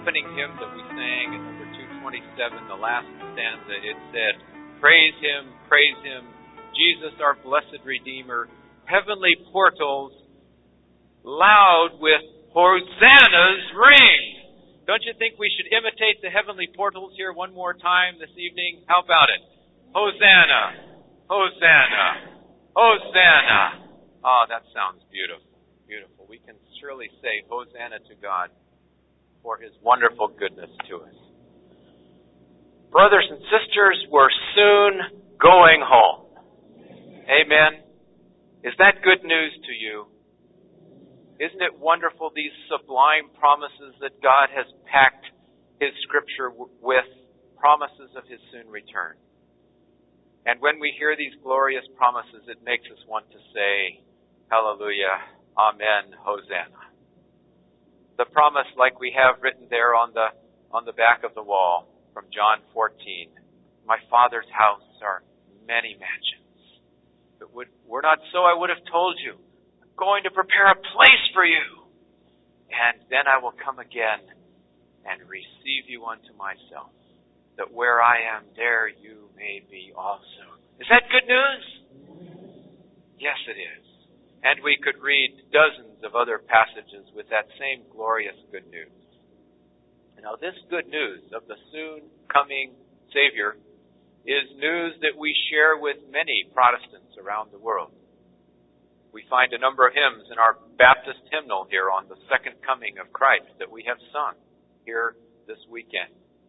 opening hymn that we sang in number 227, the last stanza, it said, praise Him, Jesus our blessed Redeemer, heavenly portals loud with hosannas ring. Don't you think we should imitate the heavenly portals here one more time this evening? How about it? Hosanna, Hosanna, Hosanna. Oh, that sounds beautiful, beautiful. We can surely say Hosanna to God for His wonderful goodness to us. Brothers and sisters, we're soon going home. Amen. Is that good news to you? Isn't it wonderful, these sublime promises that God has packed His Scripture with, promises of His soon return? And when we hear these glorious promises, it makes us want to say, Hallelujah, Amen, Hosanna. The promise, like we have written there on the back of the wall from John 14, my Father's house are many mansions. If it were not so, I would have told you, I'm going to prepare a place for you. And then I will come again and receive you unto myself, that where I am, there you may be also. Is that good news? Yes, it is. And we could read dozens of other passages with that same glorious good news. Now, this good news of the soon coming Savior is news that we share with many Protestants around the world. We find a number of hymns in our Baptist hymnal here on the second coming of Christ that we have sung here this weekend.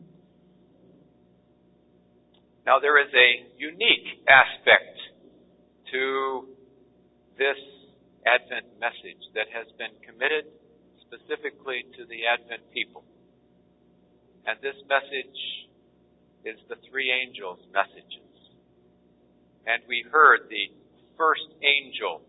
Now, there is a unique aspect to this Advent message that has been committed specifically to the Advent people. And this message is the three angels' messages. And we heard the first angel's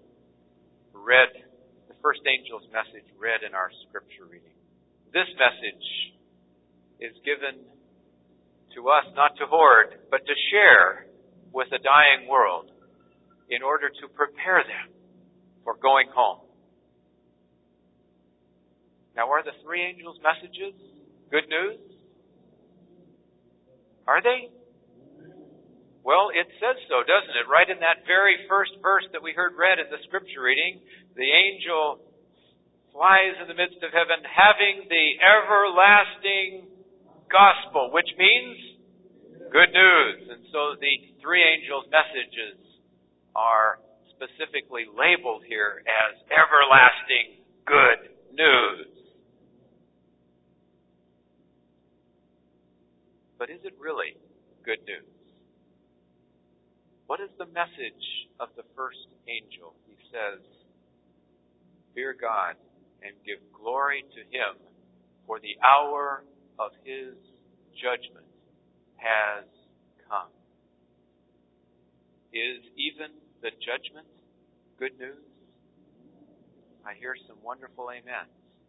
message read in our scripture reading. This message is given to us not to hoard, but to share with a dying world in order to prepare them for going home. Now, are the three angels' messages good news? Are they? Well, it says so, doesn't it? Right in that very first verse that we heard read in the scripture reading, the angel flies in the midst of heaven having the everlasting gospel, which means good news. And so the three angels' messages are specifically labeled here as everlasting good news. But is it really good news? What is the message of the first angel? He says, fear God and give glory to Him, for the hour of His judgment has come. Is even the judgment good news? I hear some wonderful amens.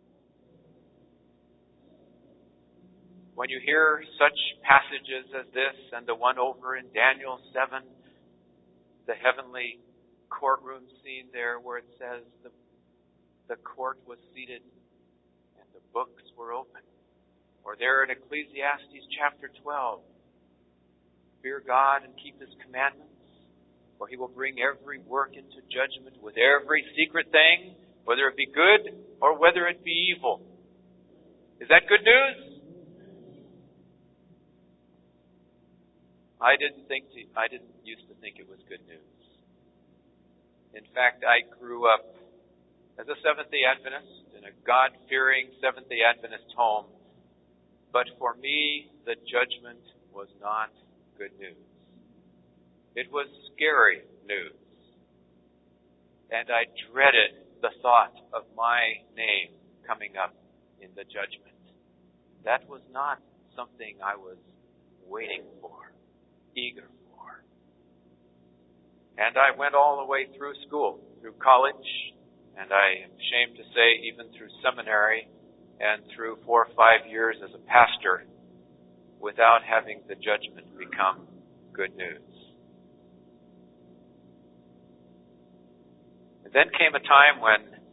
When you hear such passages as this and the one over in Daniel 7, the heavenly courtroom scene there where it says the court was seated and the books were open. Or there in Ecclesiastes chapter 12, fear God and keep His commandments, for He will bring every work into judgment with every secret thing, whether it be good or whether it be evil. Is that good news? I didn't used to think it was good news. In fact, I grew up as a Seventh-day Adventist in a God-fearing Seventh-day Adventist home. But for me, the judgment was not good news. It was scary news. And I dreaded the thought of my name coming up in the judgment. That was not something I was waiting for, eager for. And I went all the way through school, through college, and I am ashamed to say even through seminary and through 4 or 5 years as a pastor without having the judgment become good news. And then came a time when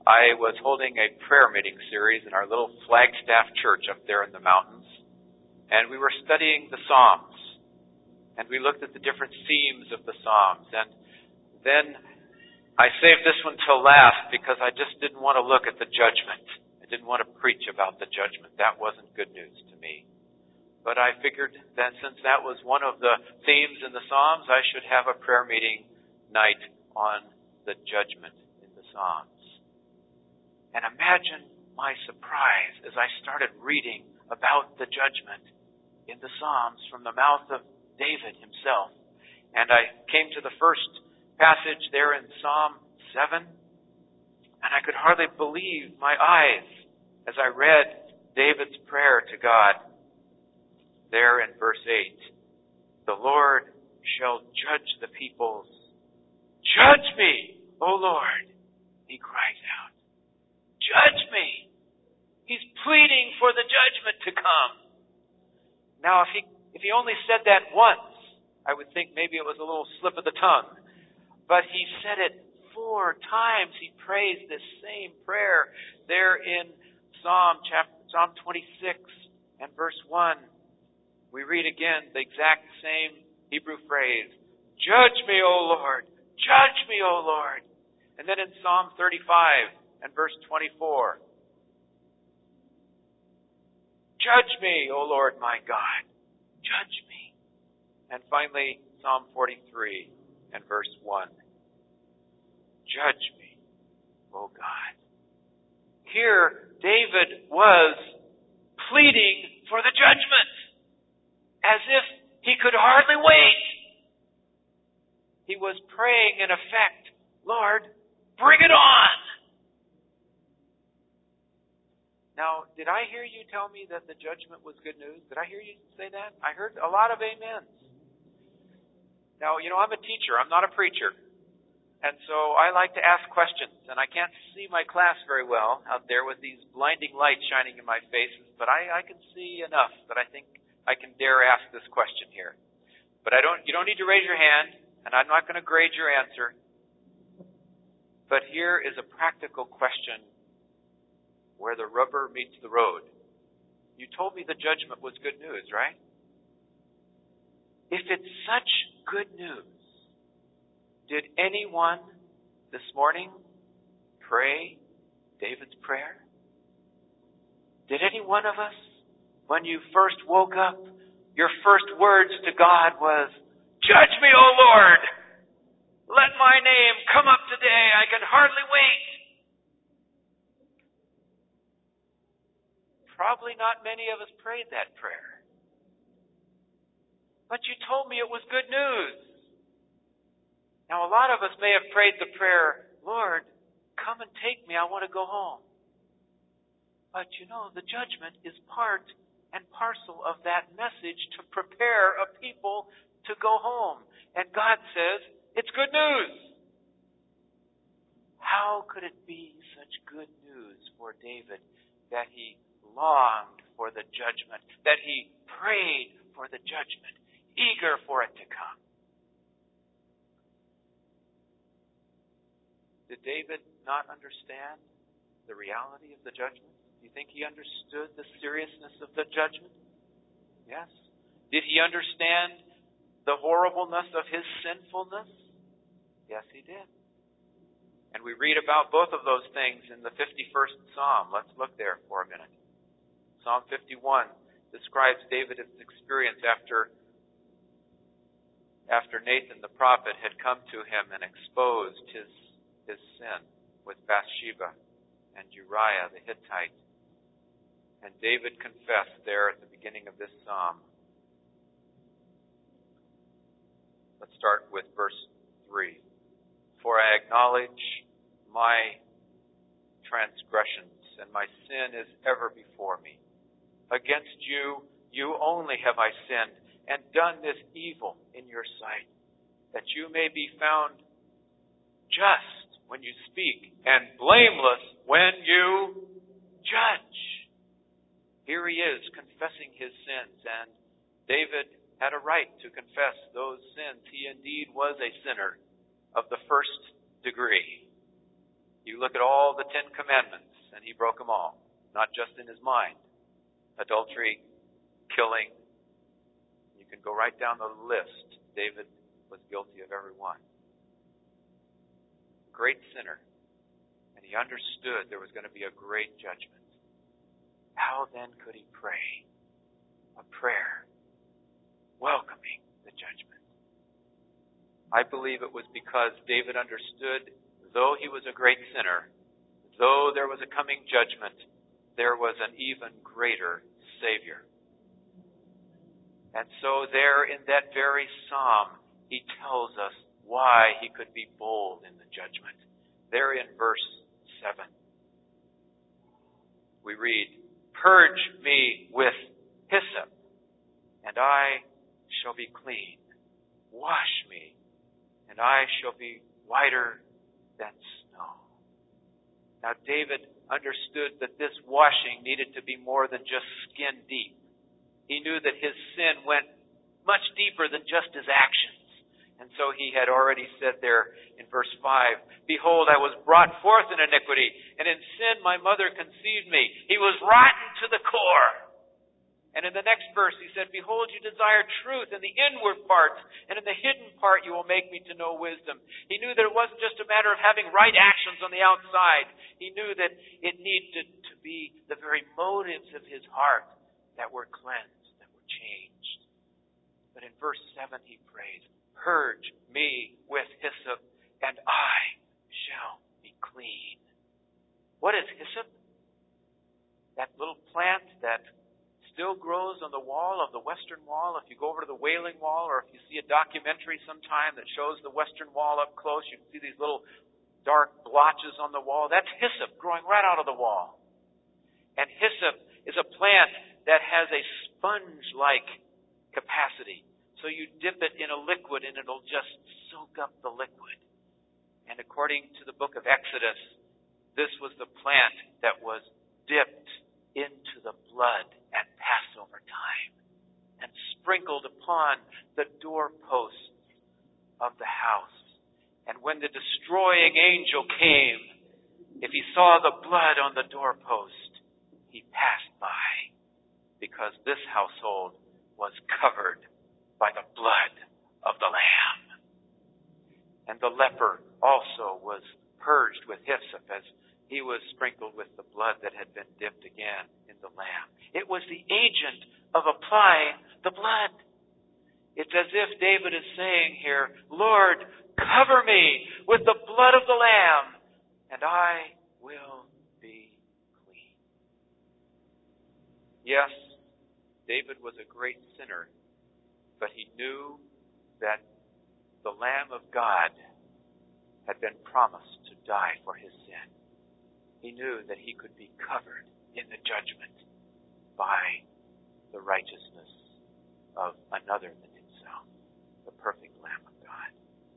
I was holding a prayer meeting series in our little Flagstaff church up there in the mountains, and we were studying the Psalms, and we looked at the different themes of the Psalms, and then I saved this one till last because I just didn't want to look at the judgment. I didn't want to preach about the judgment. That wasn't good news to me. But I figured that since that was one of the themes in the Psalms, I should have a prayer meeting night on the judgment in the Psalms. And imagine my surprise as I started reading about the judgment in the Psalms from the mouth of David himself. And I came to the first passage there in Psalm 7, and I could hardly believe my eyes as I read David's prayer to God there in verse 8. The Lord shall judge the peoples. Judge me, O Lord, he cries out. Judge me. He's pleading for the judgment to come. Now, if he only said that once, I would think maybe it was a little slip of the tongue. But he said it 4 times. He prays this same prayer there in Psalm 26 and verse 1. We read again the exact same Hebrew phrase. Judge me, O Lord. Judge me, O Lord. And then in Psalm 35 and verse 24. Judge me, O Lord my God. Judge me. And finally, Psalm 43 and verse 1. Judge me, O God. Here, David was pleading for the judgment, as if he could hardly wait. He was praying, in effect, Lord, bring it on. Now, did I hear you tell me that the judgment was good news? Did I hear you say that? I heard a lot of amens. Now, I'm a teacher. I'm not a preacher. And so I like to ask questions. And I can't see my class very well out there with these blinding lights shining in my faces. But I can see enough that I think I can dare ask this question here. But you don't need to raise your hand, and I'm not going to grade your answer. But here is a practical question where the rubber meets the road. You told me the judgment was good news, right? If it's such good news, did anyone this morning pray David's prayer? Did any one of us, when you first woke up, your first words to God was, Judge me, O Lord! Let my name come up today. I can hardly wait. Probably not many of us prayed that prayer. But you told me it was good news. Now, a lot of us may have prayed the prayer, Lord, come and take me. I want to go home. But the judgment is part and parcel of that message to prepare a people to go home. And God says, it's good news. How could it be such good news for David that he longed for the judgment, that he prayed for the judgment, eager for it to come? Did David not understand the reality of the judgment? Do you think he understood the seriousness of the judgment? Yes. Did he understand the horribleness of his sinfulness? Yes, he did. And we read about both of those things in the 51st Psalm. Let's look there for a minute. Psalm 51 describes David's experience after Nathan the prophet had come to him and exposed his sin with Bathsheba and Uriah the Hittite. And David confessed there at the beginning of this psalm. Let's start with verse 3. For I acknowledge my transgressions, and my sin is ever before me. Against you, you only have I sinned, and done this evil in your sight, that you may be found just when you speak, and blameless when you judge. Here he is confessing his sins, and David had a right to confess those sins. He indeed was a sinner of the first degree. You look at all the 10 commandments, and he broke them all, not just in his mind. Adultery, killing. You can go right down the list. David was guilty of every one. Great sinner. And he understood there was going to be a great judgment. How then could he pray a prayer welcoming the judgment? I believe it was because David understood, though he was a great sinner, though there was a coming judgment, there was an even greater Savior. And so there in that very psalm, he tells us why he could be bold in the judgment. There in verse 7, we read, "Purge me with hyssop, and I shall be clean. Wash me, and I shall be whiter than snow." Now David understood that this washing needed to be more than just skin deep. He knew that his sin went much deeper than just his actions. And so he had already said there in verse 5, "Behold, I was brought forth in iniquity, and in sin my mother conceived me." He was rotten to the core. And in the next verse he said, "Behold, you desire truth in the inward parts, and in the hidden part you will make me to know wisdom." He knew that it wasn't just a matter of having right actions on the outside. He knew that it needed to be the very motives of his heart that were cleansed, that were changed. But in verse 7 he prays, "Purge me with hyssop, and I shall be clean." What is hyssop? That little plant that still grows on the wall of the Western Wall. If you go over to the Wailing Wall, or if you see a documentary sometime that shows the Western Wall up close, you can see these little dark blotches on the wall. That's hyssop growing right out of the wall. And hyssop is a plant that has a sponge-like capacity. So you dip it in a liquid and it'll just soak up the liquid. And according to the book of Exodus, this was the plant that was dipped into the blood at Passover time and sprinkled upon the doorposts of the house. And when the destroying angel came, if he saw the blood on the doorpost, he passed by, because this household was covered by the blood of the Lamb. And the leper also was purged with hyssop, as he was sprinkled with the blood that had been dipped again in the Lamb. It was the agent of applying the blood. It's as if David is saying here, "Lord, cover me with the blood of the Lamb, and I will be clean." Yes, David was a great sinner, but he knew that the Lamb of God had been promised to die for his sin. He knew that he could be covered in the judgment by the righteousness of another than himself, the perfect Lamb of God.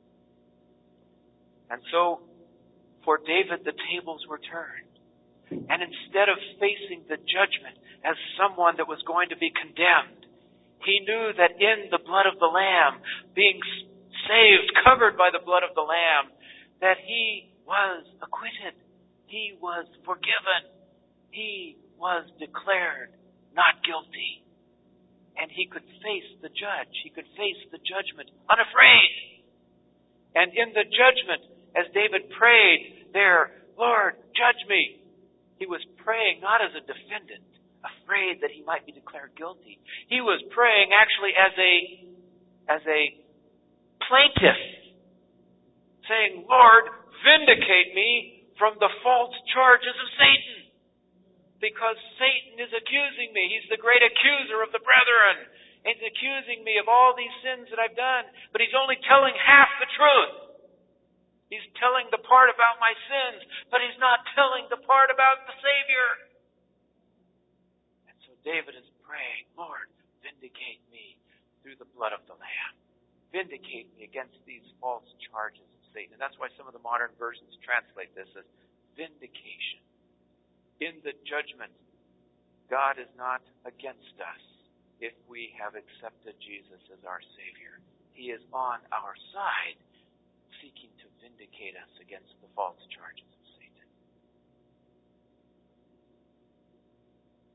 And so, for David, the tables were turned. And instead of facing the judgment as someone that was going to be condemned, he knew that in the blood of the Lamb, being saved, covered by the blood of the Lamb, that he was acquitted. He was forgiven. He was declared not guilty. And he could face the judge. He could face the judgment unafraid. And in the judgment, as David prayed there, "Lord, judge me," he was praying not as a defendant, afraid that he might be declared guilty. He was praying actually as a plaintiff, saying, "Lord, vindicate me from the false charges of Satan, because Satan is accusing me. He's the great accuser of the brethren. He's accusing me of all these sins that I've done, but he's only telling half the truth. He's telling the part about my sins, but he's not telling the part about the Savior." And so David is praying, "Lord, vindicate me through the blood of the Lamb. Vindicate me against these false charges of Satan." And that's why some of the modern versions translate this as vindication. In the judgment, God is not against us if we have accepted Jesus as our Savior. He is on our side, seeking to vindicate us against the false charges of Satan.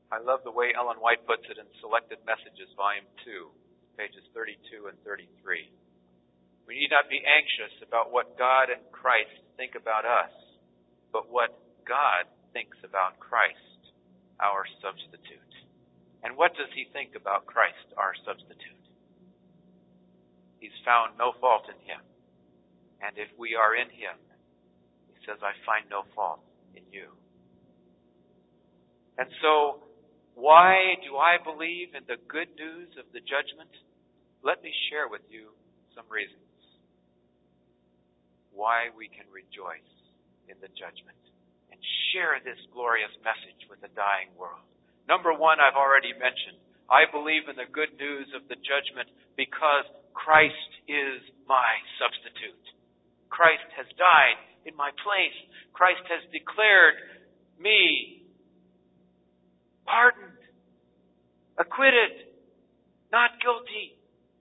I love the way Ellen White puts it in Selected Messages, Volume 2, pages 32 and 33. We need not be anxious about what God and Christ think about us, but what God thinks about Christ, our substitute. And what does he think about Christ, our substitute? He's found no fault in him. And if we are in him, he says, I find no fault in you. And so, why do I believe in the good news of the judgment? Let me share with you some reasons why we can rejoice in the judgment and share this glorious message with the dying world. Number one, I've already mentioned. I believe in the good news of the judgment because Christ is my substitute. Christ has died in my place. Christ has declared me pardoned, acquitted, not guilty.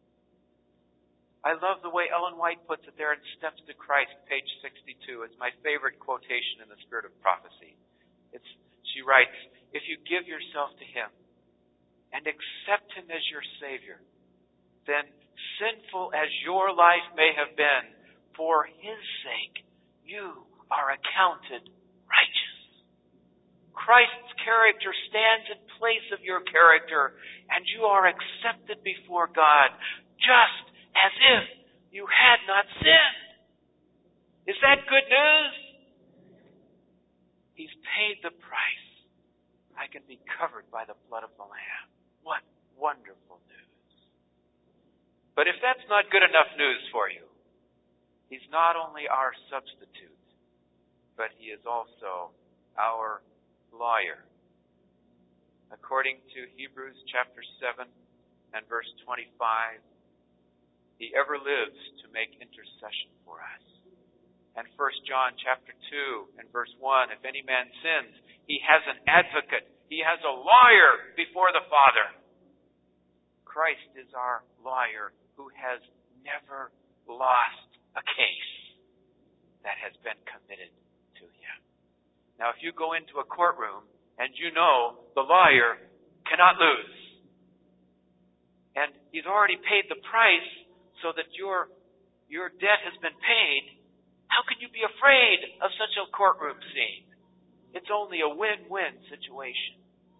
I love the way Ellen White puts it there in Steps to Christ, page 62. It's my favorite quotation in the Spirit of Prophecy. She writes, if you give yourself to him and accept him as your Savior, then sinful as your life may have been, for his sake, you are accounted righteous. Christ's character stands in place of your character, and you are accepted before God, just as if you had not sinned. Is that good news? He's paid the price. I can be covered by the blood of the Lamb. What wonderful news. But if that's not good enough news for you, he's not only our substitute, but he is also our lawyer. According to Hebrews chapter 7 and verse 25, he ever lives to make intercession for us. And 1 John chapter 2 and verse 1, if any man sins, he has an advocate. He has a lawyer before the Father. Christ is our lawyer who has never lost a case that has been committed to him. Now, if you go into a courtroom and you know the lawyer cannot lose, and he's already paid the price so that your debt has been paid, how can you be afraid of such a courtroom scene? It's only a win-win situation.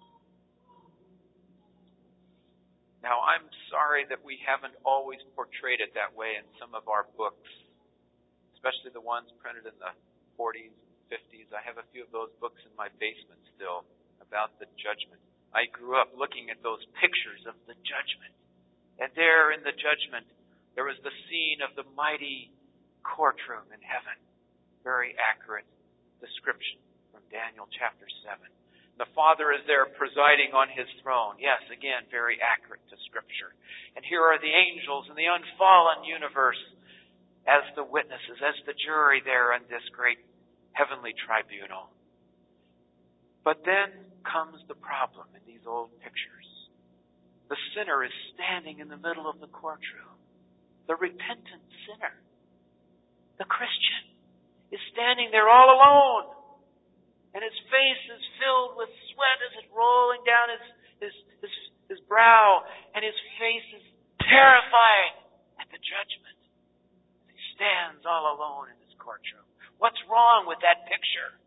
Now, I'm sorry that we haven't always portrayed it that way in some of our books, especially the ones printed in the 40s, 50s. I have a few of those books in my basement still about the judgment. I grew up looking at those pictures of the judgment. And there in the judgment, there was the scene of the mighty courtroom in heaven. Very accurate description from Daniel chapter 7. The Father is there presiding on his throne. Yes, again, very accurate to Scripture. And here are the angels in the unfallen universe as the witnesses, as the jury there in this great heavenly tribunal. But then comes the problem in these old pictures. The sinner is standing in the middle of the courtroom. The repentant sinner, the Christian, is standing there all alone. And his face is filled with sweat as it's rolling down his brow. And his face is terrified at the judgment. He stands all alone in this courtroom. What's wrong with that picture?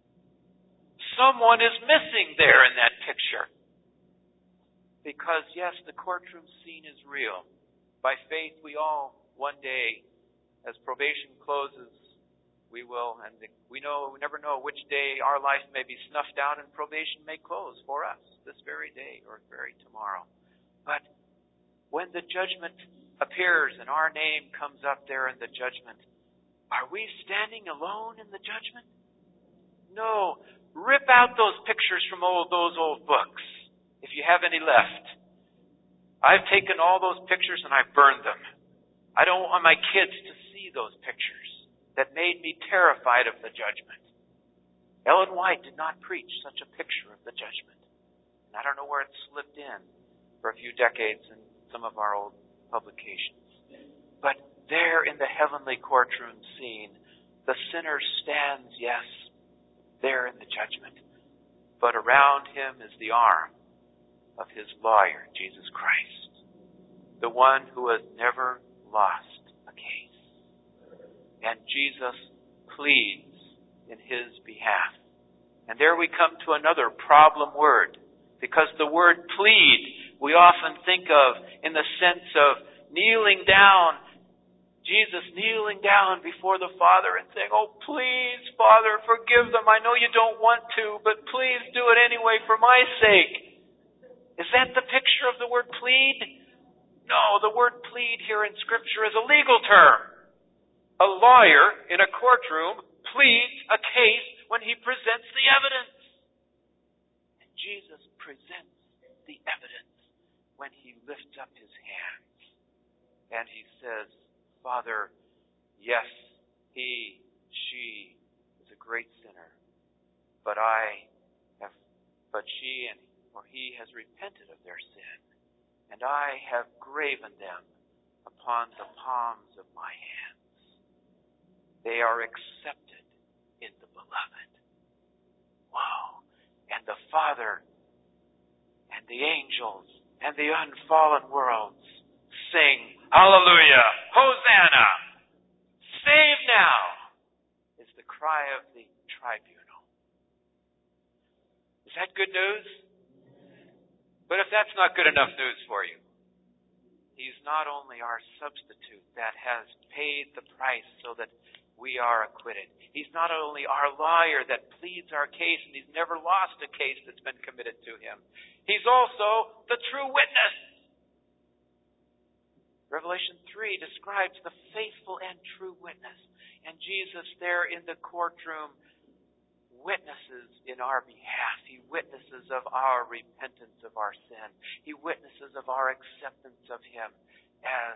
Someone is missing there in that picture. Because, yes, the courtroom scene is real. By faith, we all, one day, as probation closes, we will, and we never know which day our life may be snuffed out and probation may close for us, this very day or very tomorrow. But when the judgment appears and our name comes up there in the judgment, are we standing alone in the judgment? No. Rip out those pictures from those old books, if you have any left. I've taken all those pictures and I've burned them. I don't want my kids to see those pictures that made me terrified of the judgment. Ellen White did not preach such a picture of the judgment. And I don't know where it slipped in for a few decades in some of our old publications. But there in the heavenly courtroom scene, the sinner stands, yes, there in the judgment. But around him is the arm of his lawyer, Jesus Christ, the one who has never lost a case. And Jesus pleads in his behalf. And there we come to another problem word, because the word plead we often think of in the sense of kneeling down, Jesus kneeling down before the Father and saying, "Oh, please, Father, forgive them. I know you don't want to, but please do it anyway for my sake." Is that the picture of the word plead? No, the word plead here in Scripture is a legal term. A lawyer in a courtroom pleads a case when he presents the evidence. And Jesus presents the evidence when he lifts up his hands and he says, "Father, yes, she is a great sinner, but she or he has repented of their sin, and I have graven them upon the palms of my hands. They are accepted in the Beloved." Wow. And the Father and the angels and the unfallen worlds sing, "Hallelujah! Hosanna! Save now!" is the cry of the tribunal. Is that good news? But if that's not good enough news for you, he's not only our substitute that has paid the price so that we are acquitted. He's not only our lawyer that pleads our case, and he's never lost a case that's been committed to him. He's also the true witness. Revelation 3 describes the faithful and true witness. And Jesus there in the courtroom witnesses in our behalf. He witnesses of our repentance of our sin. He witnesses of our acceptance of him as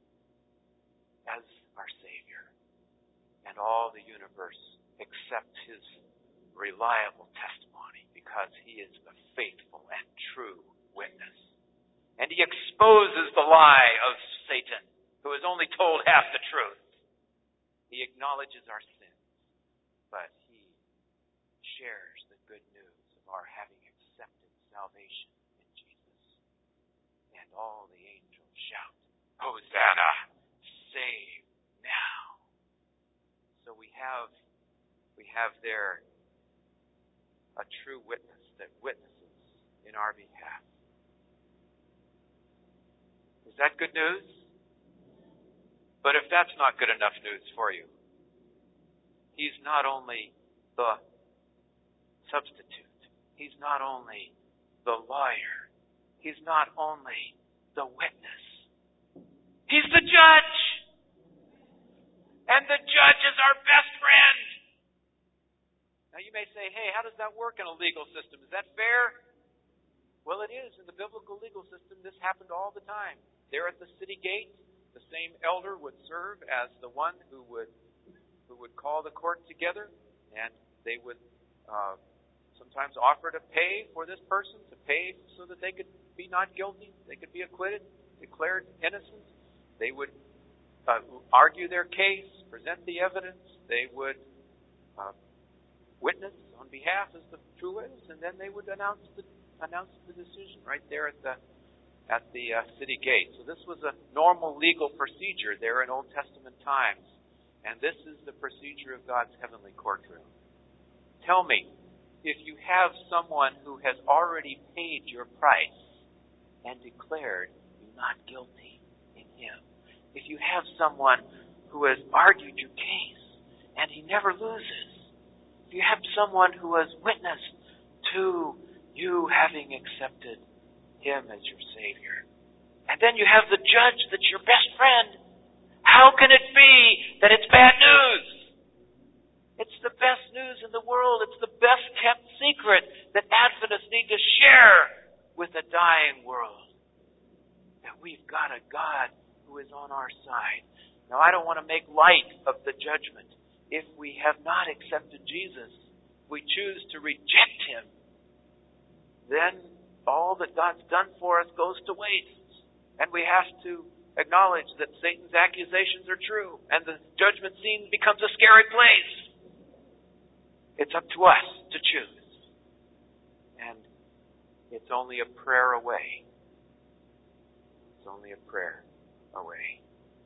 our Savior. And all the universe accepts his reliable testimony because he is the faithful and true witness. And he exposes the lie of Satan, who has only told half the truth. He acknowledges our sins, but he shares the good news of our having accepted salvation in Jesus. And all the angels shout, "Hosanna! Save now!" So we have there a true witness that witnesses in our behalf. Is that good news? But if that's not good enough news for you, he's not only the substitute. He's not only the lawyer. He's not only the witness. He's the judge. And the judge is our best friend. Now you may say, "Hey, how does that work in a legal system? Is that fair?" Well, it is. In the biblical legal system, this happened all the time. There at the city gate, the same elder would serve as the one who would call the court together, and they would sometimes offer to pay for this person, to pay so that they could be not guilty, they could be acquitted, declared innocent. They would argue their case, present the evidence. They would witness on behalf as the true witness, and then they would announce the decision right there at the city gate. So this was a normal legal procedure there in Old Testament times, and this is the procedure of God's heavenly courtroom. Tell me, if you have someone who has already paid your price and declared you not guilty in him, if you have someone who has argued your case and he never loses, if you have someone who has witnessed to you having accepted him as your Savior, and then you have the judge that's your best friend, how can it be that it's bad news? It's the best news in the world. It's the best kept secret that Adventists need to share with a dying world. That we've got a God who is on our side. Now, I don't want to make light of the judgment. If we have not accepted Jesus, we choose to reject him, then all that God's done for us goes to waste. And we have to acknowledge that Satan's accusations are true, and the judgment scene becomes a scary place. It's up to us to choose. And It's only a prayer away. It's only a prayer away.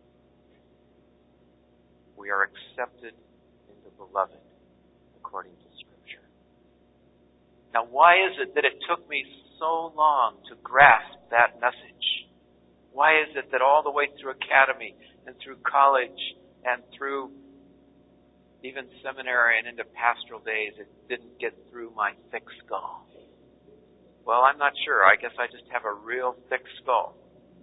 We are accepted in the Beloved according to Scripture. Now, why is it that it took me so long to grasp that message? Why is it that all the way through academy and through college and through even seminary and into pastoral days, it didn't get through my thick skull? Well, I'm not sure. I guess I just have a real thick skull.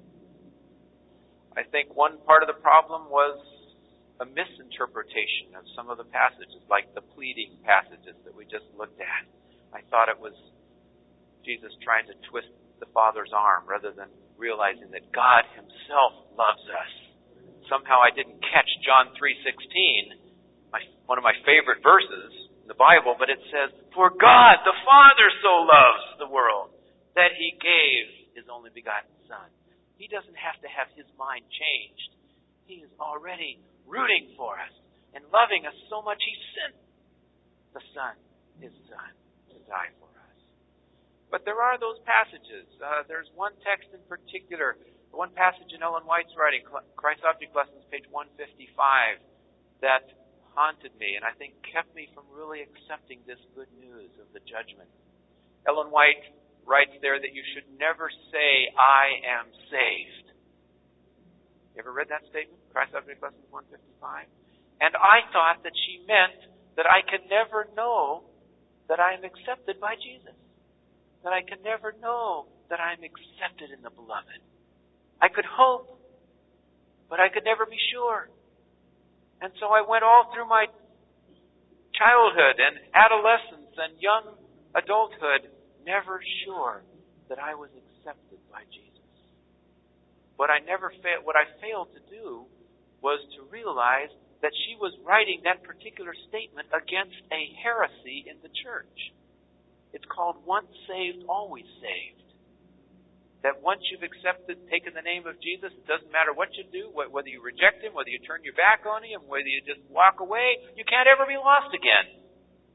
I think one part of the problem was a misinterpretation of some of the passages, like the pleading passages that we just looked at. I thought it was Jesus trying to twist the Father's arm rather than realizing that God Himself loves us. Somehow I didn't catch John 3:16, one of my favorite verses in the Bible, but it says, "For God the Father so loves the world that He gave His only begotten Son." He doesn't have to have His mind changed. He is already rooting for us and loving us so much He sent the Son, His Son, to die for us. But there are those passages. There's one text in particular, one passage in Ellen White's writing, Christ Object Lessons, page 155, that haunted me and I think kept me from really accepting this good news of the judgment. Ellen White writes there that you should never say, "I am saved." You ever read that statement? Christ Object Lessons 155? And I thought that she meant that I can never know that I am accepted by Jesus. That I can never know that I am accepted in the Beloved. I could hope, but I could never be sure. And so I went all through my childhood and adolescence and young adulthood never sure that I was accepted by Jesus. What I failed to do was to realize that she was writing that particular statement against a heresy in the church. It's called once saved, always saved. That once you've taken the name of Jesus, it doesn't matter what you do, whether you reject Him, whether you turn your back on Him, whether you just walk away, you can't ever be lost again.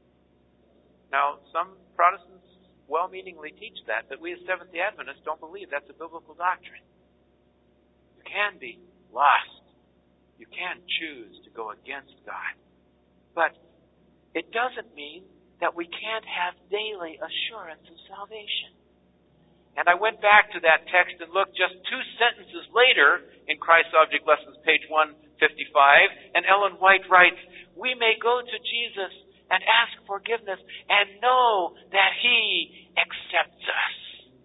Now, some Protestants well-meaningly teach that, but we as Seventh-day Adventists don't believe that's a biblical doctrine. You can be lost. You can choose to go against God. But it doesn't mean that we can't have daily assurance of salvation. And I went back to that text and looked just 2 sentences later in Christ's Object Lessons, page 155, and Ellen White writes, "We may go to Jesus and ask forgiveness and know that He accepts us."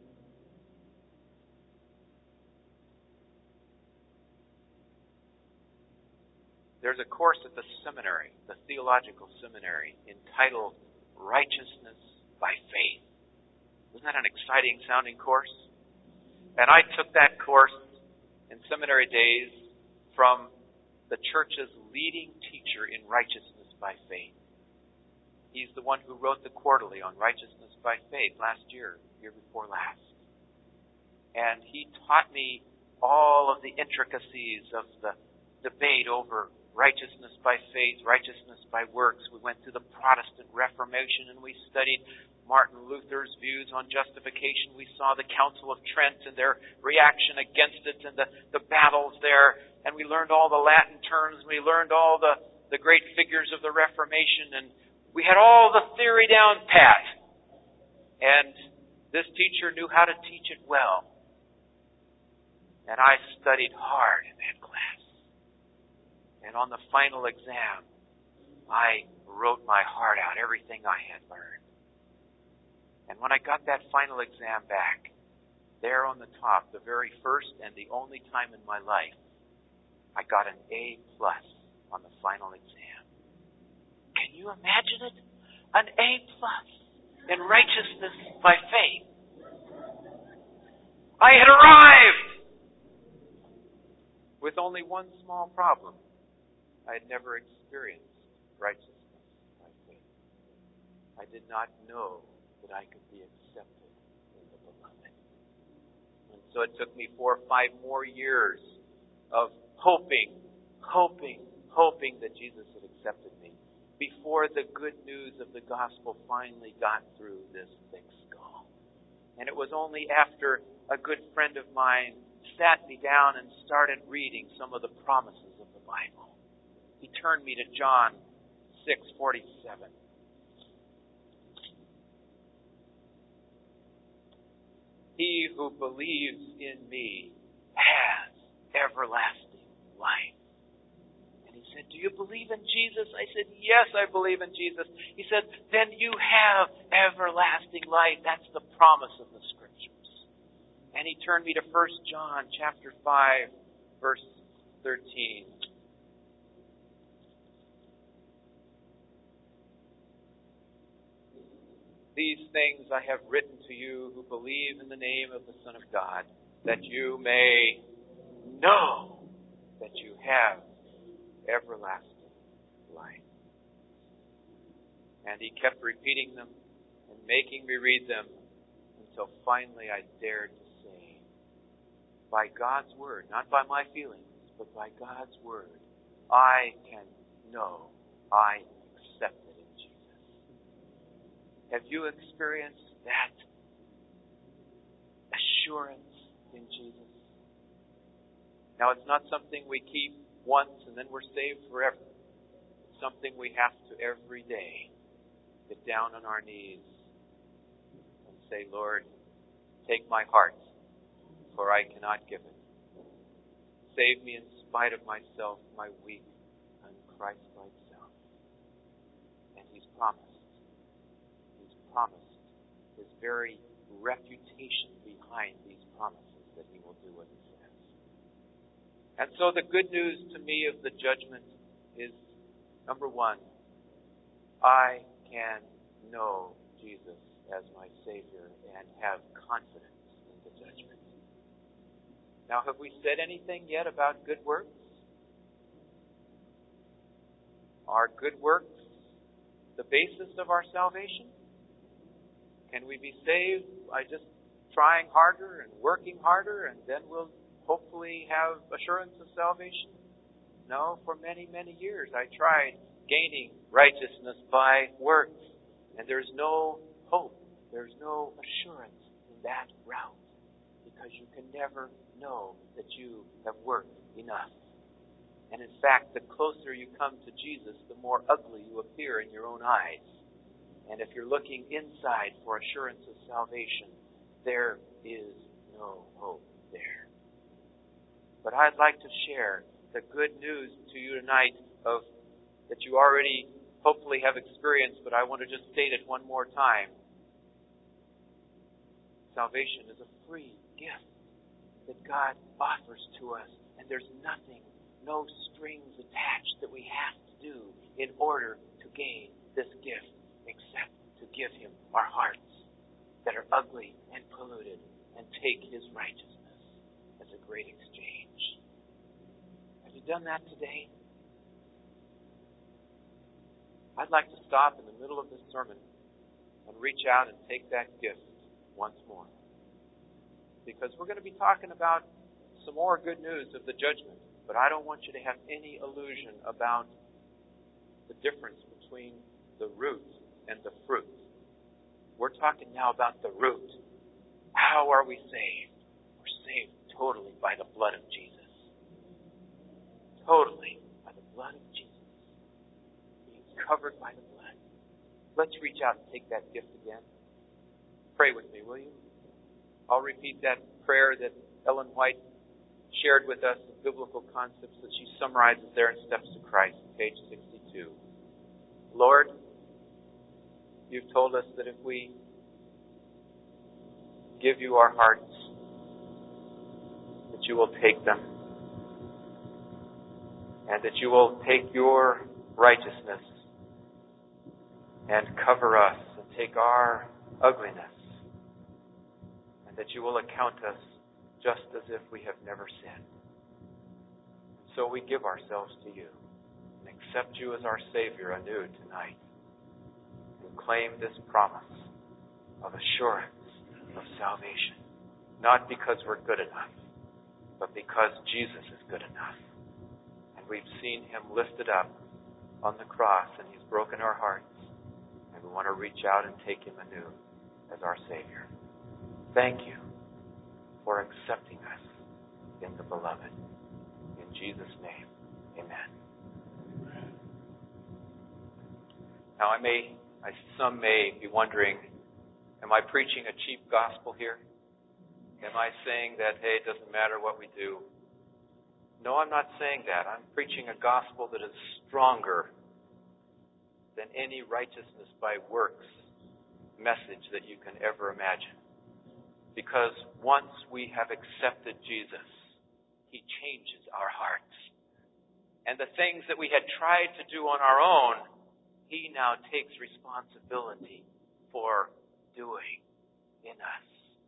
There's a course at the seminary, the theological seminary, entitled Righteousness by Faith. Isn't that an exciting sounding course? And I took that course in seminary days from the church's leading teacher in righteousness by faith. He's the one who wrote the quarterly on righteousness by faith last year before last. And he taught me all of the intricacies of the debate over righteousness by faith, righteousness by works. We went through the Protestant Reformation and we studied Martin Luther's views on justification. We saw the Council of Trent and their reaction against it and the battles there. And we learned all the Latin terms. We learned all the great figures of the Reformation. And we had all the theory down pat. And this teacher knew how to teach it well. And I studied hard in that class. And on the final exam, I wrote my heart out, everything I had learned. And when I got that final exam back, there on the top, the very first and the only time in my life, I got an A+ on the final exam. Can you imagine it? An A+ in righteousness by faith. I had arrived! With only one small problem. I had never experienced righteousness by faith. I did not know that I could be accepted in the Beloved. And so it took me 4 or 5 more years of hoping that Jesus had accepted me before the good news of the gospel finally got through this thick skull. And it was only after a good friend of mine sat me down and started reading some of the promises of the Bible. He turned me to John 6:47. He who believes in me has everlasting life. And he said, do you believe in Jesus? I said, yes, I believe in Jesus. He said, then you have everlasting life. That's the promise of the Scriptures. And he turned me to 1 John chapter 5, verse 13. These things I have written to you who believe in the name of the Son of God, that you may know that you have everlasting life. And he kept repeating them and making me read them until finally I dared to say, by God's Word, not by my feelings, but by God's Word, I can know I accept it in Jesus. Have you experienced that assurance in Jesus? Now, it's not something we keep once and then we're saved forever. It's something we have to every day get down on our knees and say, Lord, take my heart, for I cannot give it. Save me in spite of myself, my weak and Christ-like self. And He's promised His very reputation behind these promises that He will do what He says. And so the good news to me of the judgment is, number one, I can know Jesus as my Savior and have confidence in the judgment. Now, have we said anything yet about good works? Are good works the basis of our salvation? Can we be saved by just trying harder and working harder, and then we'll hopefully have assurance of salvation? No, for many, many years I tried gaining righteousness by works, and there's no hope, there's no assurance in that route, because you can never know that you have worked enough. And in fact, the closer you come to Jesus, the more ugly you appear in your own eyes. And if you're looking inside for assurance of salvation, there is no hope there. But I'd like to share the good news to you tonight of that you already hopefully have experienced, but I want to just state it one more time. Salvation is a free gift that God offers to us, and there's nothing, no strings attached that we have to do in order to gain this gift, except to give Him our hearts that are ugly and polluted and take His righteousness as a great exchange. Have you done that today? I'd like to stop in the middle of this sermon and reach out and take that gift once more. Because we're going to be talking about some more good news of the judgment, but I don't want you to have any illusion about the difference between the root and the fruit. We're talking now about the root. How are we saved? We're saved totally by the blood of Jesus. Totally by the blood of Jesus. Being covered by the blood. Let's reach out and take that gift again. Pray with me, will you? I'll repeat that prayer that Ellen White shared with us, the biblical concepts that she summarizes there in Steps to Christ, page 62. Lord, You've told us that if we give You our hearts, that You will take them, and that You will take Your righteousness and cover us and take our ugliness, and that You will account us just as if we have never sinned. So we give ourselves to You and accept You as our Savior anew tonight. Claim this promise of assurance of salvation, not because we're good enough, but because Jesus is good enough. And we've seen Him lifted up on the cross, and He's broken our hearts, and we want to reach out and take Him anew as our Savior. Thank you for accepting us in the Beloved. In Jesus' name, amen. Now, some may be wondering, am I preaching a cheap gospel here? Am I saying that, hey, it doesn't matter what we do? No, I'm not saying that. I'm preaching a gospel that is stronger than any righteousness by works message that you can ever imagine. Because once we have accepted Jesus, He changes our hearts. And the things that we had tried to do on our own, He now takes responsibility for doing in us.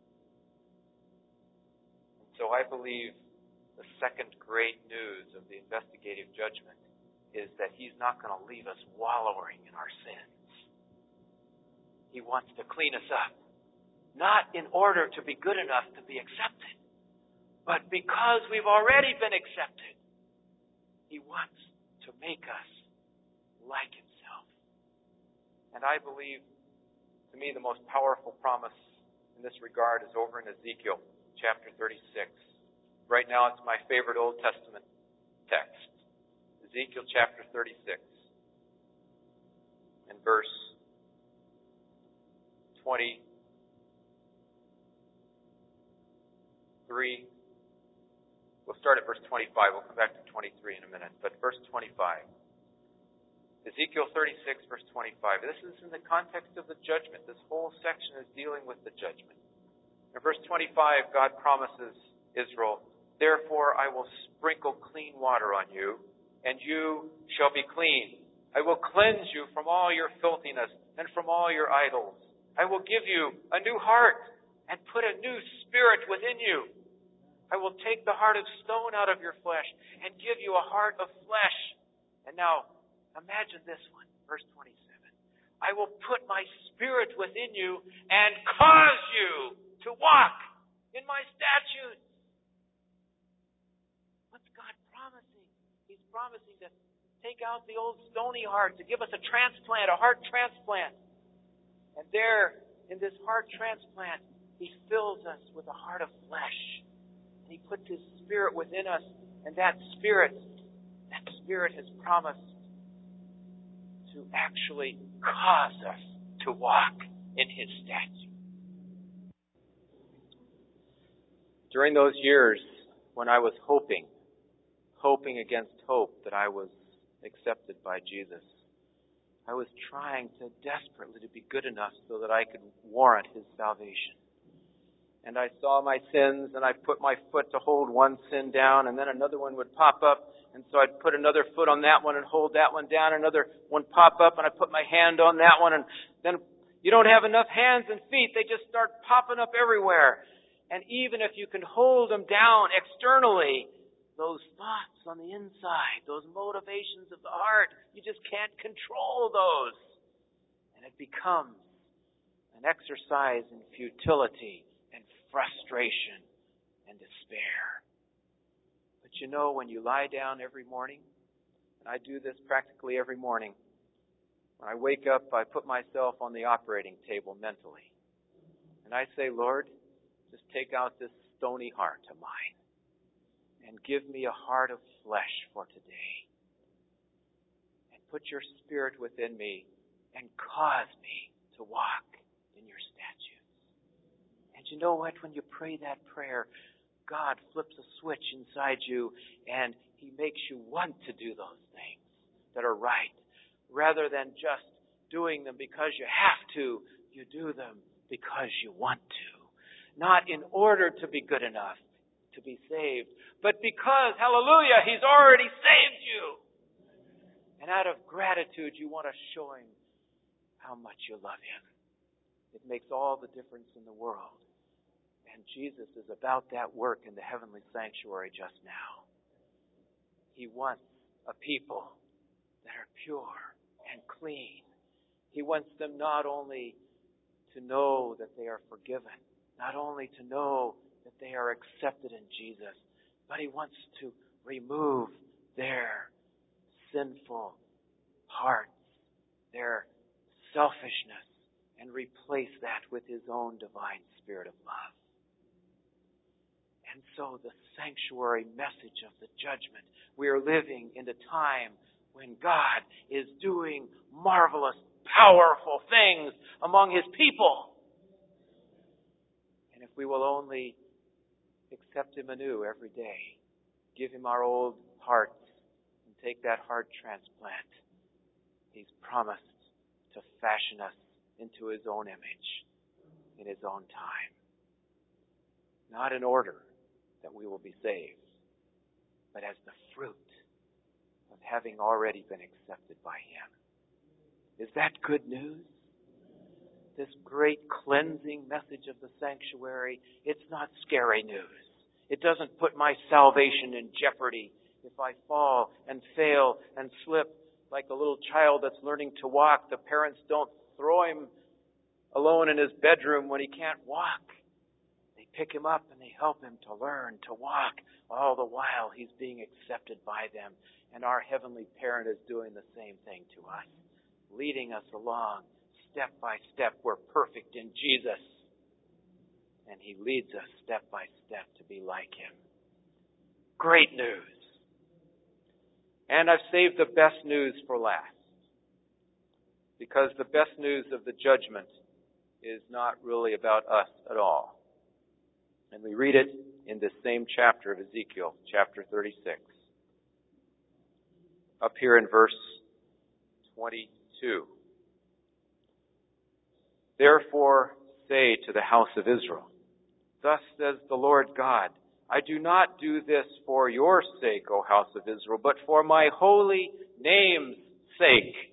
And so I believe the second great news of the investigative judgment is that He's not going to leave us wallowing in our sins. He wants to clean us up. Not in order to be good enough to be accepted, but because we've already been accepted. He wants to make us like Himself. And I believe, to me, the most powerful promise in this regard is over in Ezekiel chapter 36. Right now, it's my favorite Old Testament text. Ezekiel chapter 36 and verse 23. We'll start at verse 25. We'll come back to 23 in a minute. But verse 25. Ezekiel 36, verse 25. This is in the context of the judgment. This whole section is dealing with the judgment. In verse 25, God promises Israel, "Therefore I will sprinkle clean water on you, and you shall be clean. I will cleanse you from all your filthiness and from all your idols. I will give you a new heart and put a new spirit within you. I will take the heart of stone out of your flesh and give you a heart of flesh." And now, imagine this one, verse 27. "I will put my spirit within you and cause you to walk in my statutes." What's God promising? He's promising to take out the old stony heart, to give us a transplant, a heart transplant. And there, in this heart transplant, He fills us with a heart of flesh. And He puts His Spirit within us. And that Spirit has promised to actually cause us to walk in His statutes. During those years when I was hoping against hope that I was accepted by Jesus, I was trying desperately to be good enough so that I could warrant His salvation. And I saw my sins, and I put my foot to hold one sin down, and then another one would pop up, and so I'd put another foot on that one and hold that one down, another one pop up, and I put my hand on that one, and then you don't have enough hands and feet, they just start popping up everywhere. And even if you can hold them down externally, those thoughts on the inside, those motivations of the heart, you just can't control those. And it becomes an exercise in futility and frustration and despair. But you know, when you lie down every morning, and I do this practically every morning, when I wake up, I put myself on the operating table mentally. And I say, "Lord, just take out this stony heart of mine and give me a heart of flesh for today. And put your Spirit within me and cause me to walk in your statutes." And you know what? When you pray that prayer, God flips a switch inside you and He makes you want to do those things that are right. Rather than just doing them because you have to, you do them because you want to. Not in order to be good enough to be saved, but because, hallelujah, He's already saved you. And out of gratitude, you want to show Him how much you love Him. It makes all the difference in the world. And Jesus is about that work in the heavenly sanctuary just now. He wants a people that are pure and clean. He wants them not only to know that they are forgiven, not only to know that they are accepted in Jesus, but He wants to remove their sinful hearts, their selfishness and replace that with His own divine Spirit of love. And so the sanctuary message of the judgment, we are living in a time when God is doing marvelous, powerful things among His people. And if we will only accept Him anew every day, give Him our old hearts, and take that heart transplant, He's promised to fashion us into His own image in His own time. Not in order that we will be saved, but as the fruit of having already been accepted by Him. Is that good news? This great cleansing message of the sanctuary, it's not scary news. It doesn't put my salvation in jeopardy if I fall and fail and slip like a little child that's learning to walk. The parents don't throw him alone in his bedroom when he can't walk. They pick him up and they help him to learn to walk, all the while he's being accepted by them. And our heavenly parent is doing the same thing to us, leading us along step by step. We're perfect in Jesus, and He leads us step by step to be like Him. Great news. And I've saved the best news for last, because the best news of the judgment is not really about us at all. And we read it in this same chapter of Ezekiel, chapter 36. Up here in verse 22. Therefore say to the house of Israel, thus says the Lord God, I do not do this for your sake, O house of Israel, but for my holy name's sake.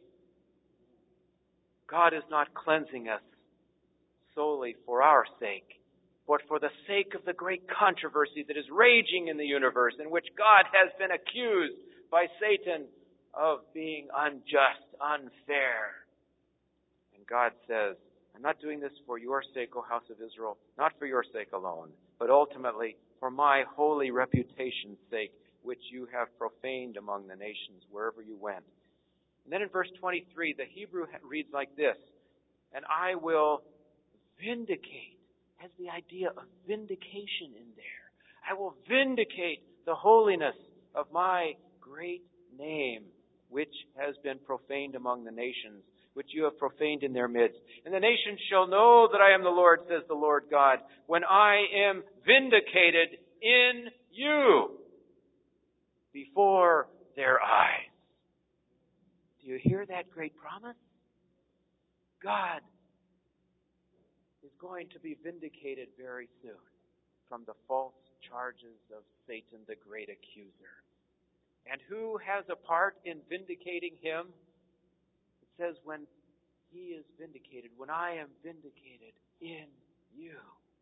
God is not cleansing us solely for our sake, but for the sake of the great controversy that is raging in the universe, in which God has been accused by Satan of being unjust, unfair. And God says, I'm not doing this for your sake, O house of Israel, not for your sake alone, but ultimately for my holy reputation's sake, which you have profaned among the nations wherever you went. And then in verse 23, the Hebrew reads like this, and I will vindicate, has the idea of vindication in there. I will vindicate the holiness of my great name, which has been profaned among the nations, which you have profaned in their midst. And the nations shall know that I am the Lord, says the Lord God, when I am vindicated in you before their eyes. Do you hear that great promise? God is going to be vindicated very soon from the false charges of Satan, the great accuser. And who has a part in vindicating him? It says when he is vindicated, when I am vindicated in you.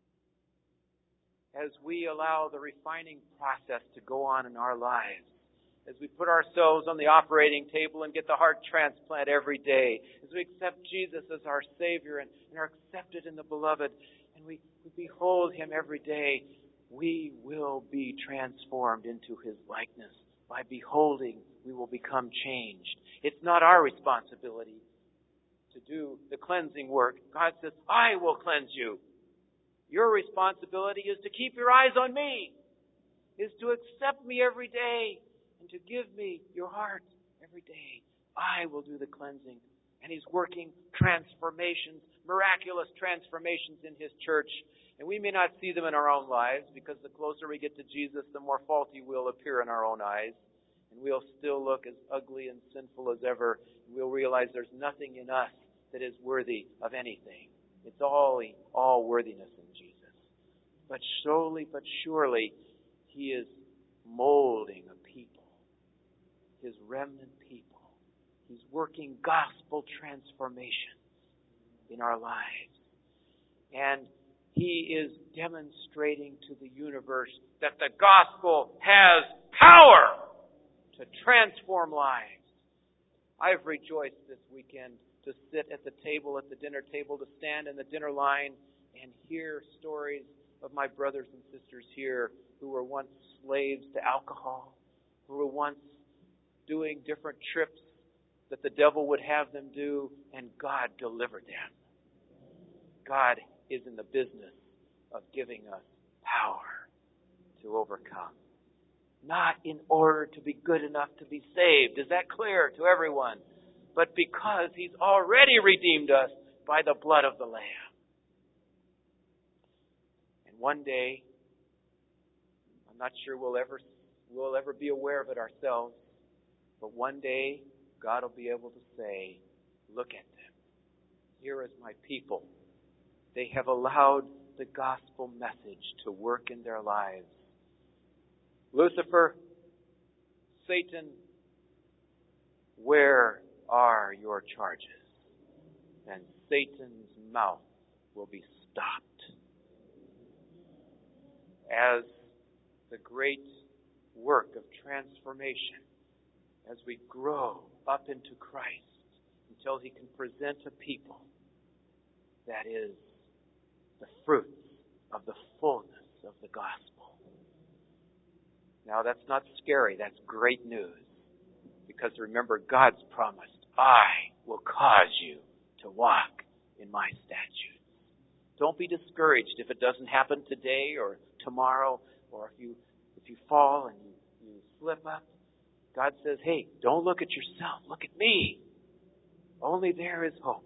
As we allow the refining process to go on in our lives, as we put ourselves on the operating table and get the heart transplant every day, as we accept Jesus as our Savior and are accepted in the Beloved, and we behold Him every day, we will be transformed into His likeness. By beholding, we will become changed. It's not our responsibility to do the cleansing work. God says, I will cleanse you. Your responsibility is to keep your eyes on me, is to accept me every day, and to give me your heart every day. I will do the cleansing. And He's working transformations, miraculous transformations in His church. And we may not see them in our own lives, because the closer we get to Jesus, the more faulty we'll appear in our own eyes. And we'll still look as ugly and sinful as ever. And we'll realize there's nothing in us that is worthy of anything. It's all worthiness in Jesus. But slowly but surely, He is molding a people, His remnant people. He's working gospel transformations in our lives. And He is demonstrating to the universe that the gospel has power to transform lives. I've rejoiced this weekend to sit at the table, at the dinner table, to stand in the dinner line and hear stories of my brothers and sisters here who were once slaves to alcohol, who were once doing different trips that the devil would have them do, and God delivered them. God is in the business of giving us power to overcome. Not in order to be good enough to be saved. Is that clear to everyone? But because He's already redeemed us by the blood of the Lamb. And one day, I'm not sure we'll ever be aware of it ourselves, but one day God will be able to say, look at them. Here is my people. They have allowed the gospel message to work in their lives. Lucifer, Satan, where are your charges? And Satan's mouth will be stopped. As the great work of transformation, as we grow up into Christ until He can present a people that is the fruits of the fullness of the gospel. Now that's not scary, that's great news. Because remember, God's promised, I will cause you to walk in my statutes. Don't be discouraged if it doesn't happen today or tomorrow, or if you fall and you slip up. God says, hey, don't look at yourself, look at me. Only there is hope.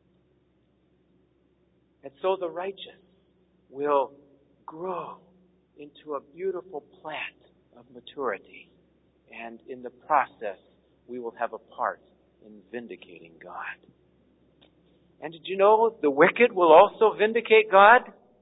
And so the righteous will grow into a beautiful plant of maturity. And in the process, we will have a part in vindicating God. And did you know the wicked will also vindicate God?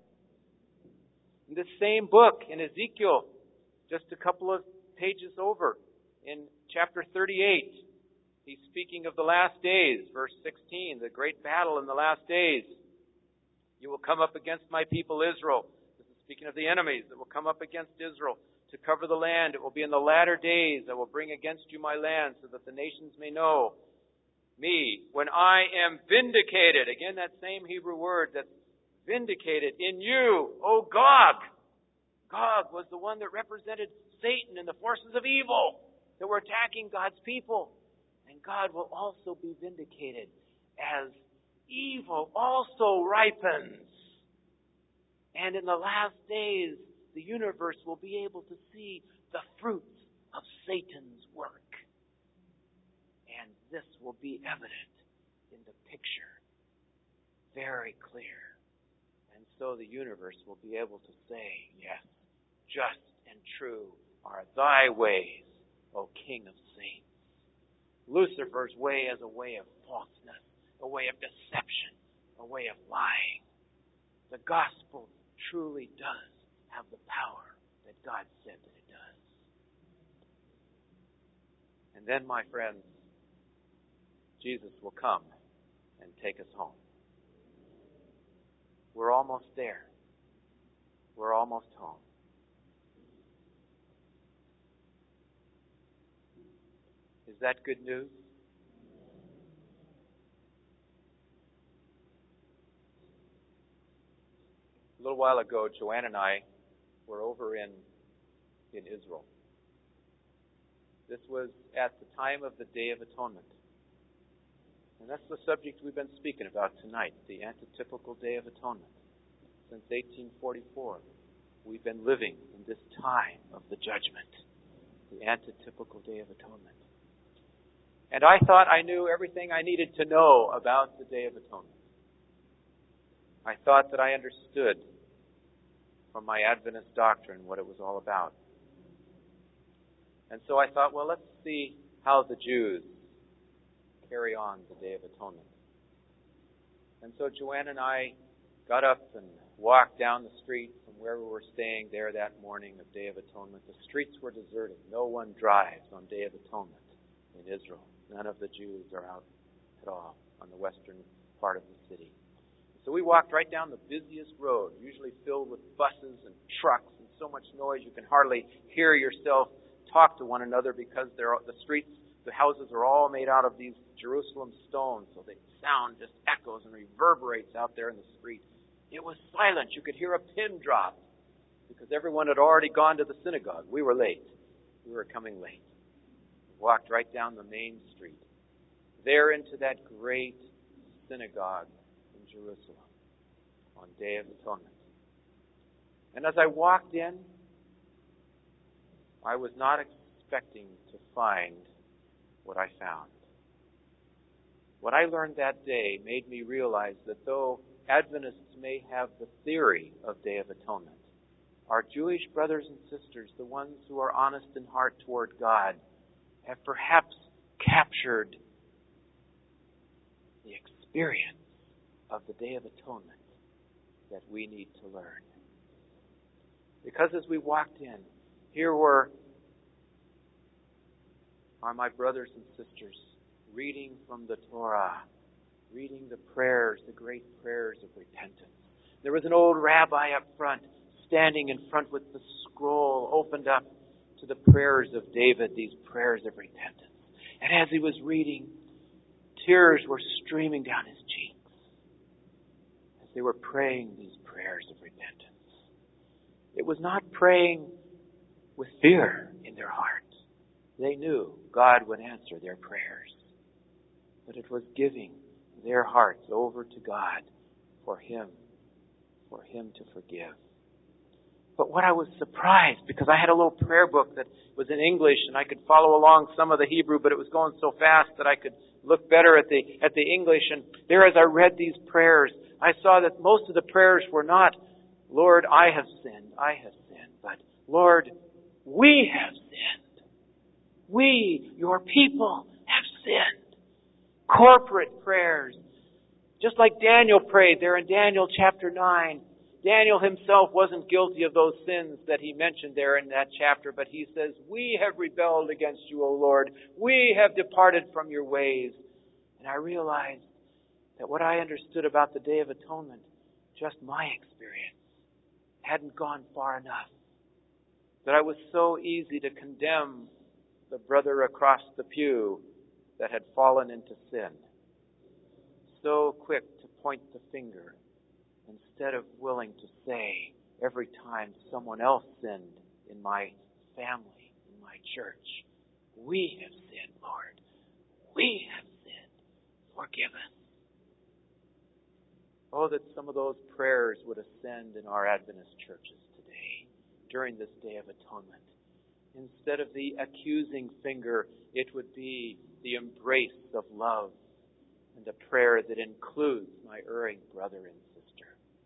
In the same book, in Ezekiel, just a couple of pages over, in chapter 38, he's speaking of the last days, verse 16, the great battle in the last days. You will come up against my people Israel. This is speaking of the enemies that will come up against Israel to cover the land. It will be in the latter days I will bring against you my land so that the nations may know me when I am vindicated. Again, that same Hebrew word that's vindicated in you, O Gog. Gog was the one that represented Satan and the forces of evil that were attacking God's people. And God will also be vindicated as evil also ripens. And in the last days, the universe will be able to see the fruits of Satan's work. And this will be evident in the picture. Very clear. And so the universe will be able to say, yes, just and true are thy ways, O King of saints. Lucifer's way is a way of falseness, a way of deception, a way of lying. The gospel truly does have the power that God said that it does. And then, my friends, Jesus will come and take us home. We're almost there. We're almost home. Is that good news? A little while ago, Joanne and I were over in Israel. This was at the time of the Day of Atonement. And that's the subject we've been speaking about tonight, the antitypical Day of Atonement. Since 1844, we've been living in this time of the judgment, the antitypical Day of Atonement. And I thought I knew everything I needed to know about the Day of Atonement. I thought that I understood from my Adventist doctrine what it was all about. And so I thought, well, let's see how the Jews carry on the Day of Atonement. And so Joanne and I got up and walked down the street from where we were staying there that morning of Day of Atonement. The streets were deserted. No one drives on Day of Atonement in Israel. None of the Jews are out at all on the western part of the city. So we walked right down the busiest road, usually filled with buses and trucks and so much noise you can hardly hear yourself talk to one another because the streets, the houses are all made out of these Jerusalem stones, so the sound just echoes and reverberates out there in the street. It was silent. You could hear a pin drop because everyone had already gone to the synagogue. We were late. We were coming late. We walked right down the main street, there into that great synagogue in Jerusalem. on Day of Atonement. And as I walked in, I was not expecting to find what I found. What I learned that day made me realize that though Adventists may have the theory of Day of Atonement, our Jewish brothers and sisters, the ones who are honest in heart toward God, have perhaps captured the experience of the Day of Atonement that we need to learn. Because as we walked in, here are my brothers and sisters reading from the Torah, reading the prayers, the great prayers of repentance. There was an old rabbi up front, standing in front with the scroll opened up to the prayers of David, these prayers of repentance. And as he was reading, tears were streaming down his cheeks as they were praying these prayers of repentance. It was not praying with fear in their heart. They knew God would answer their prayers. But it was giving their hearts over to God for Him to forgive. But what I was surprised, because I had a little prayer book that was in English and I could follow along some of the Hebrew, but it was going so fast that I could look better at the English. And there, as I read these prayers, I saw that most of the prayers were not, Lord, I have sinned, but Lord, we have sinned. We, your people, have sinned. Corporate prayers. Just like Daniel prayed there in Daniel chapter 9. Daniel himself wasn't guilty of those sins that he mentioned there in that chapter, but he says, we have rebelled against you, O Lord. We have departed from your ways. And I realized that what I understood about the Day of Atonement, just my experience, hadn't gone far enough. That I was so easy to condemn the brother across the pew that had fallen into sin. So quick to point the finger, instead of willing to say every time someone else sinned in my family, in my church, we have sinned, Lord. We have sinned. Forgive us. Oh, that some of those prayers would ascend in our Adventist churches today, during this Day of Atonement. Instead of the accusing finger, it would be the embrace of love and a prayer that includes my erring brother and sister.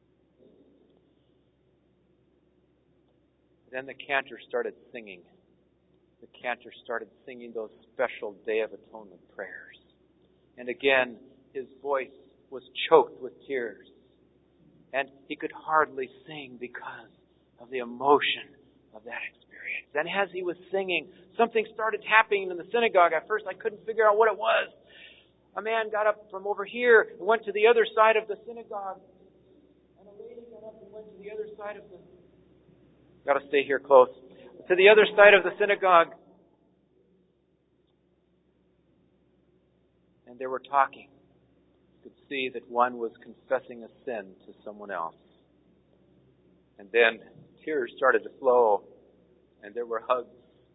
Then the cantor started singing. The cantor started singing those special Day of Atonement prayers. And again, his voice was choked with tears. And he could hardly sing because of the emotion of that experience. And as he was singing, something started happening in the synagogue. At first I couldn't figure out what it was. A man got up from over here and went to the other side of the synagogue. And a lady got up and went to the other side of the... Got to stay here close. To the other side of the synagogue. And they were talking. You could see that one was confessing a sin to someone else. And then tears started to flow. And there were hugs.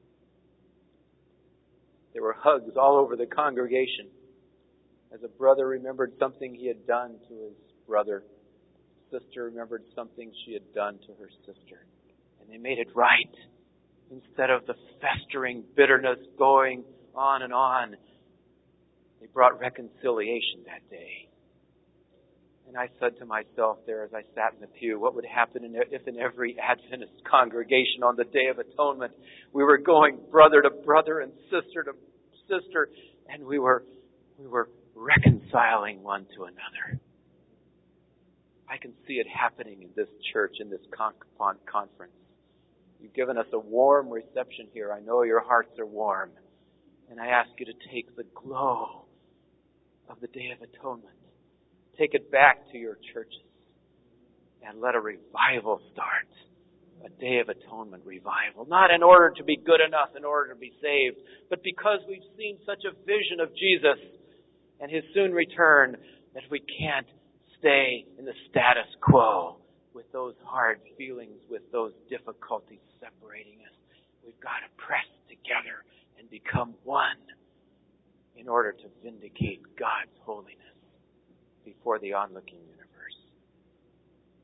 There were hugs all over the congregation. As a brother remembered something he had done to his brother, sister remembered something she had done to her sister. And they made it right. Instead of the festering bitterness going on and on, they brought reconciliation that day. And I said to myself there as I sat in the pew, what would happen if in every Adventist congregation on the Day of Atonement we were going brother to brother and sister to sister, and we were reconciling one to another. I can see it happening in this church, in this conference. You've given us a warm reception here. I know your hearts are warm. And I ask you to take the glow of the Day of Atonement, take it back to your churches, and let a revival start. A Day of Atonement revival. Not in order to be good enough, in order to be saved, but because we've seen such a vision of Jesus and His soon return that we can't stay in the status quo with those hard feelings, with those difficulties separating us. We've got to press together and become one in order to vindicate God's holiness before the onlooking universe.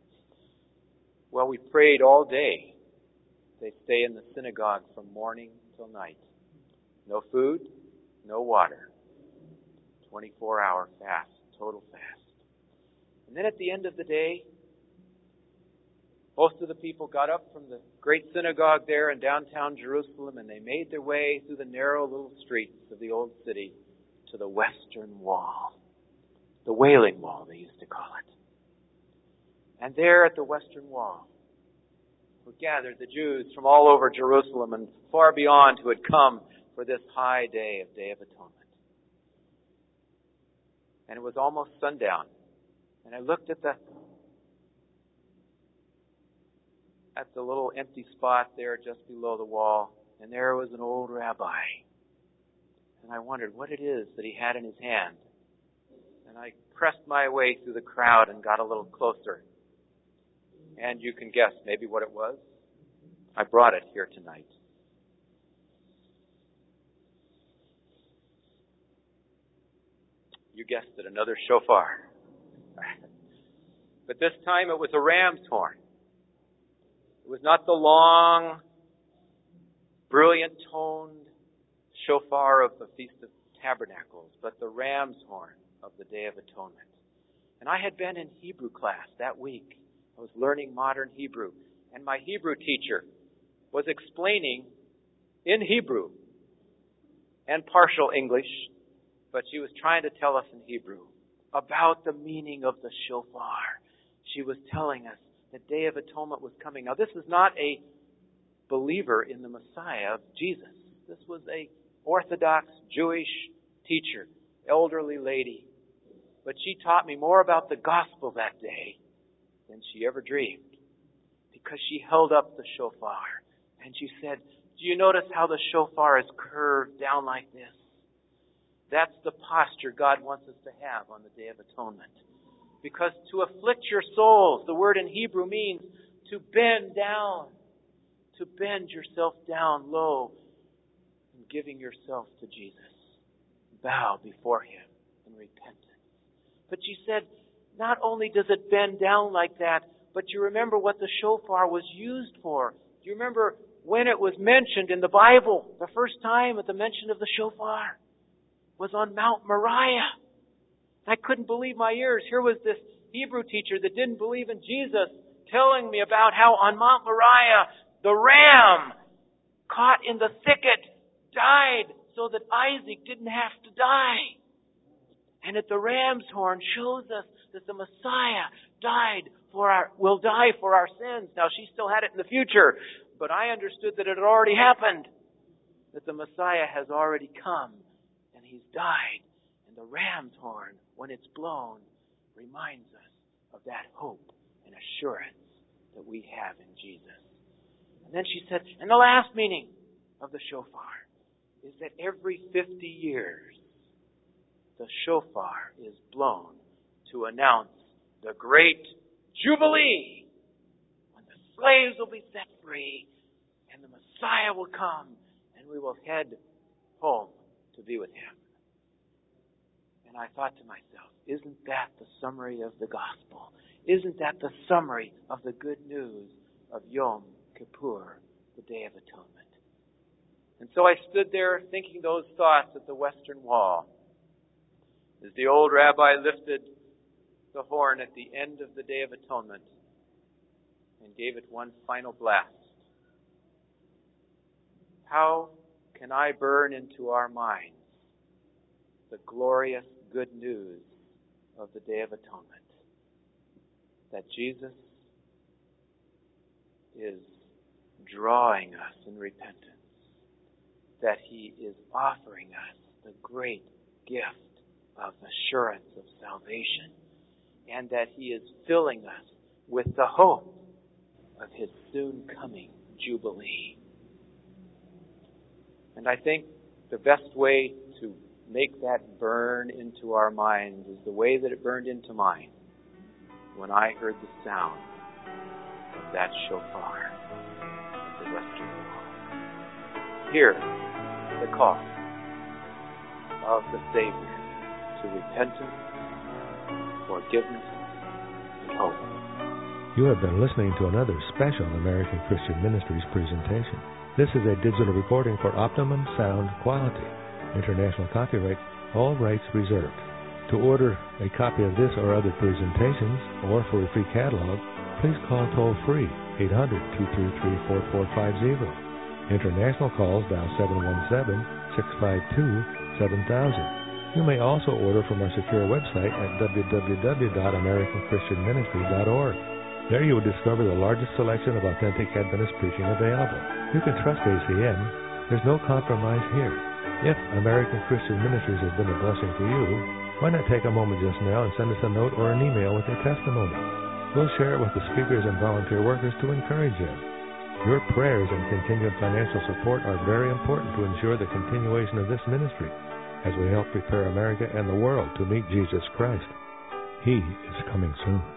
Well, we prayed all day. They stay in the synagogue from morning till night. No food, no water. 24-hour fast, total fast. And then at the end of the day, most of the people got up from the great synagogue there in downtown Jerusalem, and they made their way through the narrow little streets of the old city to the Western Wall. The Wailing Wall, they used to call it. And there at the Western Wall were gathered the Jews from all over Jerusalem and far beyond who had come for this high day of Day of Atonement. And it was almost sundown. And I looked at the little empty spot there just below the wall, and there was an old rabbi. And I wondered what it is that he had in his hand. And I pressed my way through the crowd and got a little closer. And you can guess maybe what it was. I brought it here tonight. You guessed it, another shofar. But this time it was a ram's horn. It was not the long, brilliant-toned shofar of the Feast of Tabernacles, but the ram's horn of the Day of Atonement. And I had been in Hebrew class that week. I was learning modern Hebrew. And my Hebrew teacher was explaining in Hebrew and partial English, but she was trying to tell us in Hebrew about the meaning of the shofar. She was telling us the Day of Atonement was coming. Now, this is not a believer in the Messiah of Jesus. This was a Orthodox Jewish teacher, elderly lady. But she taught me more about the gospel that day than she ever dreamed, because she held up the shofar and she said, do you notice how the shofar is curved down like this? That's the posture God wants us to have on the Day of Atonement. Because to afflict your souls, the word in Hebrew means to bend down, to bend yourself down low and giving yourself to Jesus. Bow before Him in repentance. But she said, not only does it bend down like that, but you remember what the shofar was used for. Do you remember when it was mentioned in the Bible? The first time at the mention of the shofar was on Mount Moriah. I couldn't believe my ears. Here was this Hebrew teacher that didn't believe in Jesus telling me about how on Mount Moriah the ram caught in the thicket died so that Isaac didn't have to die. And at the ram's horn shows us that the Messiah will die for our sins. Now, she still had it in the future, but I understood that it had already happened, that the Messiah has already come and He's died. And the ram's horn, when it's blown, reminds us of that hope and assurance that we have in Jesus. And then she said, and the last meaning of the shofar is that every 50 years, the shofar is blown to announce the great Jubilee, when the slaves will be set free and the Messiah will come and we will head home to be with Him. And I thought to myself, isn't that the summary of the gospel? Isn't that the summary of the good news of Yom Kippur, the Day of Atonement? And so I stood there thinking those thoughts at the Western Wall as the old rabbi lifted the horn at the end of the Day of Atonement and gave it one final blast. How can I burn into our minds the glorious good news of the Day of Atonement? That Jesus is drawing us in repentance. That He is offering us the great gift of assurance of salvation. And that He is filling us with the hope of His soon coming Jubilee. And I think the best way to make that burn into our minds is the way that it burned into mine when I heard the sound of that shofar at the Western Wall. Hear the call of the Savior to repentance, forgiveness, and hope. You have been listening to another special American Christian Ministries presentation. This is a digital recording for optimum sound quality. International copyright, all rights reserved. To order a copy of this or other presentations, or for a free catalog, please call toll-free 800-233-4450. International calls dial 717-652-7000. You may also order from our secure website at www.americanchristianministry.org. There you will discover the largest selection of authentic Adventist preaching available. You can trust ACM. There's no compromise here. If American Christian Ministries has been a blessing to you, why not take a moment just now and send us a note or an email with your testimony? We'll share it with the speakers and volunteer workers to encourage them. Your prayers and continued financial support are very important to ensure the continuation of this ministry as we help prepare America and the world to meet Jesus Christ. He is coming soon.